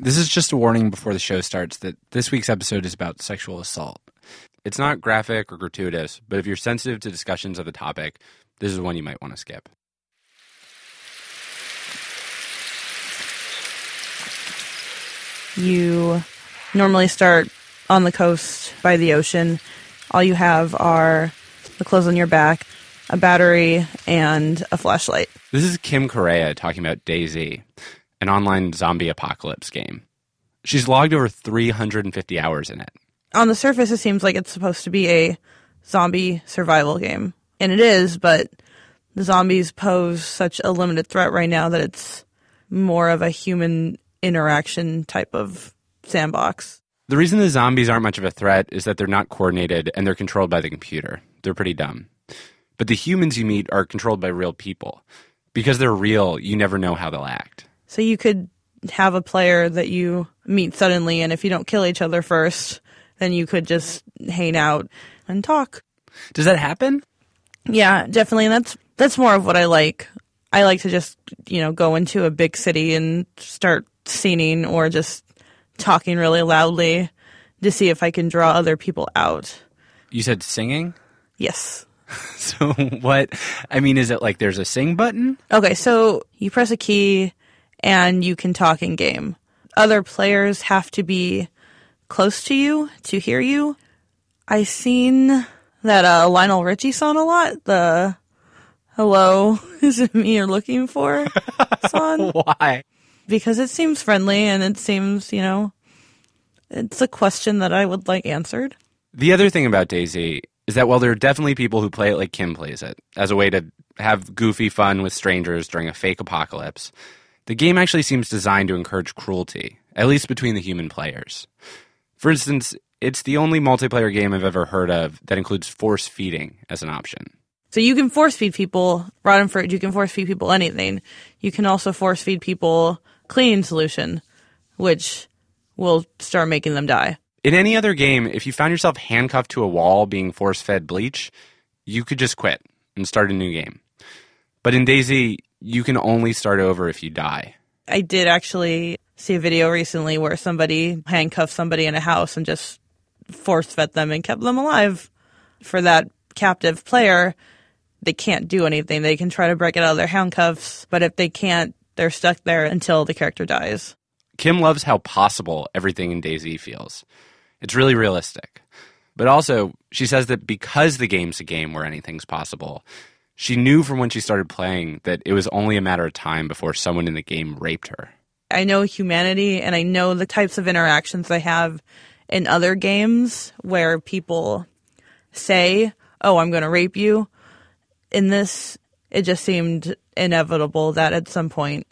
This is just a warning before the show starts that this week's episode is about sexual assault. It's not graphic or gratuitous, but if you're sensitive to discussions of the topic, this is one you might want to skip. You normally start on the coast by the ocean. All you have are the clothes on your back, a battery, and a flashlight. This is Kim Correa talking about DayZ, an online zombie apocalypse game. She's logged over 350 hours in it. On the surface, it seems like it's supposed to be a zombie survival game. And it is, but the zombies pose such a limited threat right now that it's more of a human interaction type of sandbox. The reason the zombies aren't much of a threat is that they're not coordinated and they're controlled by the computer. They're pretty dumb. But the humans you meet are controlled by real people. Because they're real, you never know how they'll act. So you could have a player that you meet suddenly, and if you don't kill each other first, then you could just hang out and talk. Does that happen? Yeah, definitely. And that's more of what I like. I like to just, go into a big city and start singing or just talking really loudly to see if I can draw other people out. You said singing? Yes. So what? I mean, is it like there's a sing button? Okay, so you press a key and you can talk in game. Other players have to be close to you to hear you. I seen that Lionel Richie song a lot. The "Hello, is it me you're looking for?" song. Why? Because it seems friendly and it seems, it's a question that I would like answered. The other thing about DayZ is that while there are definitely people who play it like Kim plays it, as a way to have goofy fun with strangers during a fake apocalypse, the game actually seems designed to encourage cruelty, at least between the human players. For instance, it's the only multiplayer game I've ever heard of that includes force feeding as an option. So you can force feed people rotten fruit, you can force feed people anything. You can also force feed people cleaning solution, which will start making them die. In any other game, if you found yourself handcuffed to a wall being force-fed bleach, you could just quit and start a new game. But in DayZ, you can only start over if you die. I did actually see a video recently where somebody handcuffed somebody in a house and just force-fed them and kept them alive. For that captive player, they can't do anything. They can try to break it out of their handcuffs, but if they can't, they're stuck there until the character dies. Kim loves how possible everything in DayZ feels. It's really realistic. But also, she says that because the game's a game where anything's possible, she knew from when she started playing that it was only a matter of time before someone in the game raped her. I know humanity, and I know the types of interactions I have in other games where people say, "Oh, I'm going to rape you." In this, it just seemed inevitable that at some point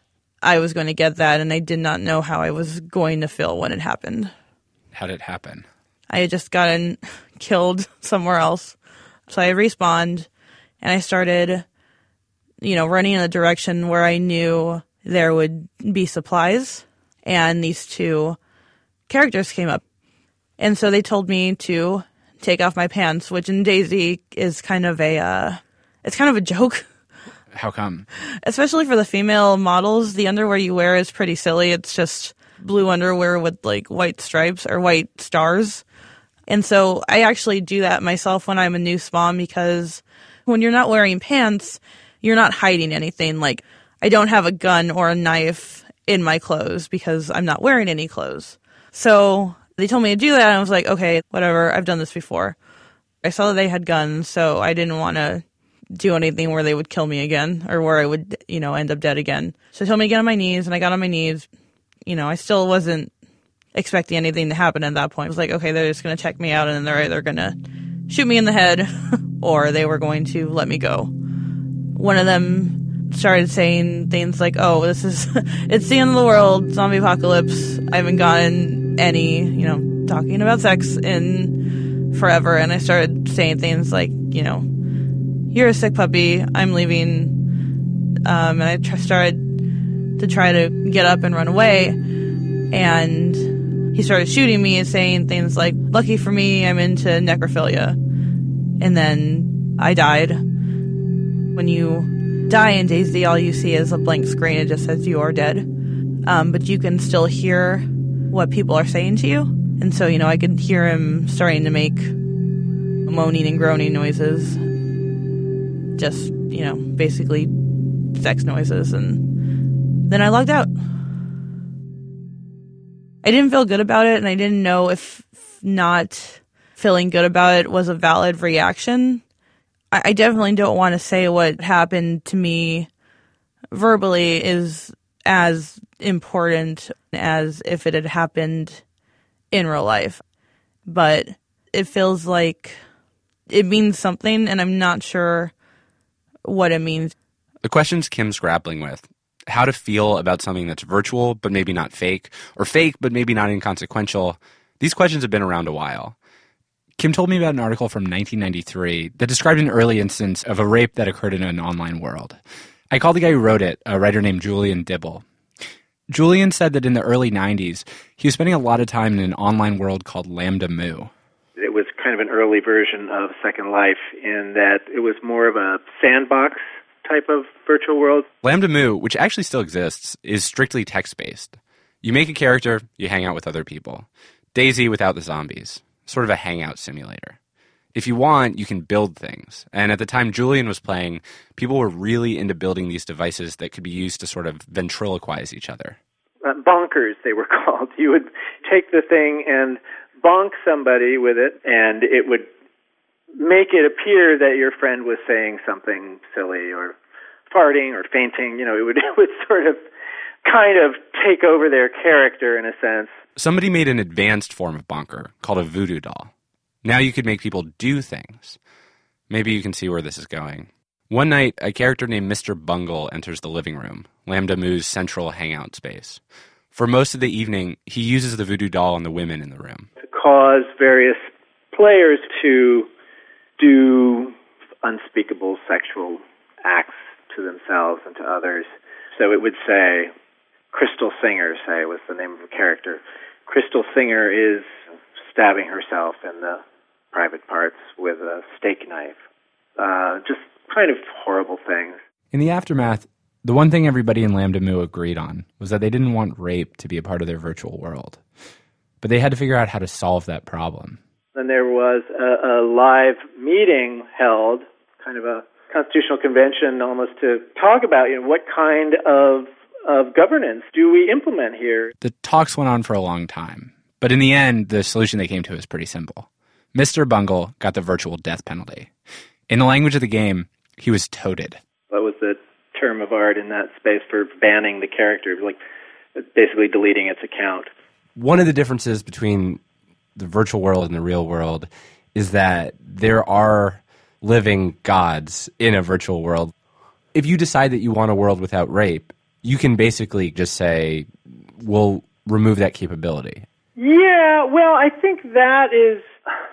I was going to get that, and I did not know how I was going to feel when it happened. How did it happen? I had just gotten killed somewhere else. So I respawned, and I started, running in a direction where I knew there would be supplies, and these two characters came up. And so they told me to take off my pants, which in DayZ is kind of it's kind of a joke. How come? Especially for the female models, the underwear you wear is pretty silly. It's just blue underwear with like white stripes or white stars. And so I actually do that myself when I'm a new spawn, because when you're not wearing pants, you're not hiding anything. Like, I don't have a gun or a knife in my clothes because I'm not wearing any clothes. So they told me to do that, and I was like, okay, whatever, I've done this before. I saw that they had guns, so I didn't want to do anything where they would kill me again or where I would, end up dead again. So they told me to get on my knees, and I got on my knees. I still wasn't expecting anything to happen at that point. I was like, okay, they're just going to check me out, and then they're either going to shoot me in the head or they were going to let me go. One of them started saying things like, oh, it's the end of the world, zombie apocalypse. I haven't gotten any, talking about sex in forever. And I started saying things like, you're a sick puppy, I'm leaving. And I started to try to get up and run away. And he started shooting me and saying things like, lucky for me, I'm into necrophilia. And then I died. When you die in DayZ, all you see is a blank screen. It just says you are dead. but you can still hear what people are saying to you. And so, I could hear him starting to make moaning and groaning noises. Just, basically sex noises. And then I logged out. I didn't feel good about it, and I didn't know if not feeling good about it was a valid reaction. I definitely don't want to say what happened to me verbally is as important as if it had happened in real life. But it feels like it means something, and I'm not sure what it means. The questions Kim's grappling with, how to feel about something that's virtual but maybe not fake, or fake but maybe not inconsequential, these questions have been around a while. Kim told me about an article from 1993 that described an early instance of a rape that occurred in an online world. I called the guy who wrote it, a writer named Julian Dibble. Julian said that in the early 90s, he was spending a lot of time in an online world called Lambda Mu. It was kind of an early version of Second Life in that it was more of a sandbox type of virtual world. Lambda Mu, which actually still exists, is strictly text-based. You make a character, you hang out with other people. DayZ without the zombies. Sort of a hangout simulator. If you want, you can build things. And at the time Julian was playing, people were really into building these devices that could be used to sort of ventriloquize each other. Bonkers, they were called. You would take the thing and bonk somebody with it, and it would make it appear that your friend was saying something silly or farting or fainting. It would sort of kind of take over their character in a sense. Somebody made an advanced form of bonker called a voodoo doll. Now you could make people do things. Maybe you can see where this is going. One night, a character named Mr. Bungle enters the living room, Lambda Mu's central hangout space. For most of the evening, he uses the voodoo doll on the women in the room. To cause various players to do unspeakable sexual acts to themselves and to others. So it would say, Crystal Singer, say, was the name of the character. Crystal Singer is stabbing herself in the private parts with a steak knife. Just kind of horrible things. In the aftermath, the one thing everybody in Lambda Mu agreed on was that they didn't want rape to be a part of their virtual world. But they had to figure out how to solve that problem. And there was a live meeting held, kind of a constitutional convention almost, to talk about what kind of governance do we implement here. The talks went on for a long time. But in the end, the solution they came to is pretty simple. Mr. Bungle got the virtual death penalty. In the language of the game, he was toted. That was the term of art in that space for banning the character, like basically deleting its account. One of the differences between the virtual world and the real world is that there are living gods in a virtual world. If you decide that you want a world without rape, you can basically just say, we'll remove that capability. Yeah, well, I think that is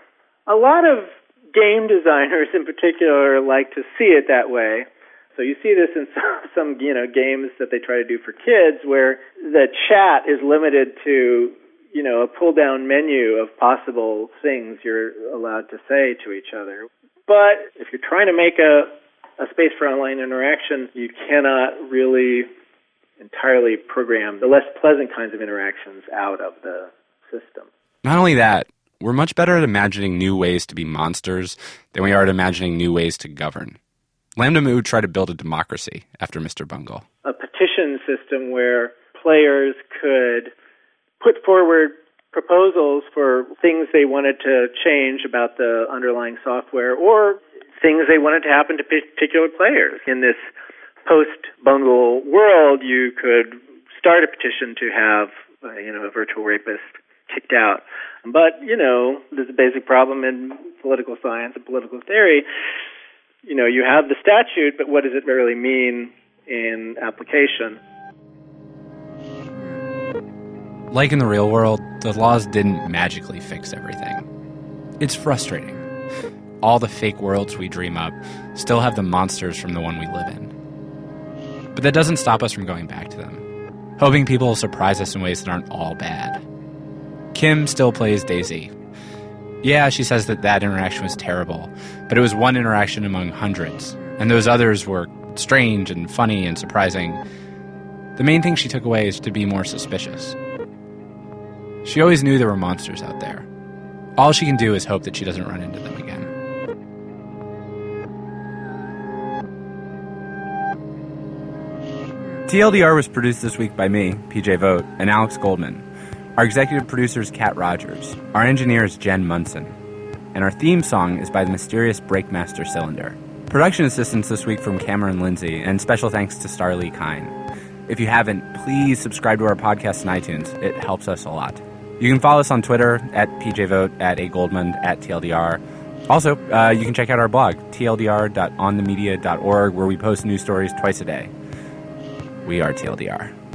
a lot of game designers in particular like to see it that way. So you see this in some games that they try to do for kids where the chat is limited to, a pull-down menu of possible things you're allowed to say to each other. But if you're trying to make a space for online interaction, you cannot really entirely program the less pleasant kinds of interactions out of the system. Not only that, we're much better at imagining new ways to be monsters than we are at imagining new ways to govern. Lambda Mu tried to build a democracy after Mr. Bungle. A petition system where players could put forward proposals for things they wanted to change about the underlying software or things they wanted to happen to particular players. In this post-Bungle world, you could start a petition to have a virtual rapist kicked out. But, there's a basic problem in political science and political theory. You have the statute, but what does it really mean in application? Like in the real world, the laws didn't magically fix everything. It's frustrating. All the fake worlds we dream up still have the monsters from the one we live in. But that doesn't stop us from going back to them, hoping people will surprise us in ways that aren't all bad. Kim still plays DayZ. Yeah, she says that interaction was terrible, but it was one interaction among hundreds, and those others were strange and funny and surprising. The main thing she took away is to be more suspicious. She always knew there were monsters out there. All she can do is hope that she doesn't run into them again. TLDR was produced this week by me, PJ Vogt, and Alex Goldman. Our executive producer is Kat Rogers. Our engineer is Jen Munson. And our theme song is by the mysterious Breakmaster Cylinder. Production assistance this week from Cameron Lindsay, and special thanks to Starlee Kine. If you haven't, please subscribe to our podcast on iTunes. It helps us a lot. You can follow us on Twitter, at PJVote, at agoldman, at TLDR. Also, you can check out our blog, tldr.onthemedia.org, where we post news stories twice a day. We are TLDR.